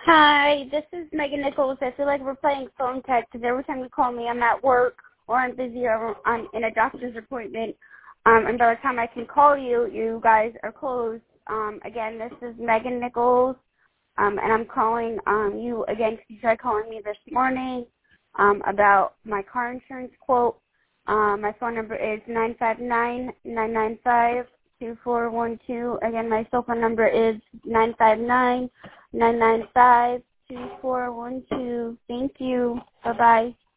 Hi, this is Megan Nichols. I feel like we're playing phone tag because every time you call me, I'm at work or I'm busy or I'm in a doctor's appointment. And by the time I can call you, you guys are closed. Again, this is Megan Nichols, and I'm calling you again because you tried calling me this morning about my car insurance quote. My phone number is 959-995-2412. Again, my cell phone number is 959-995-2412. Thank you. Bye-bye.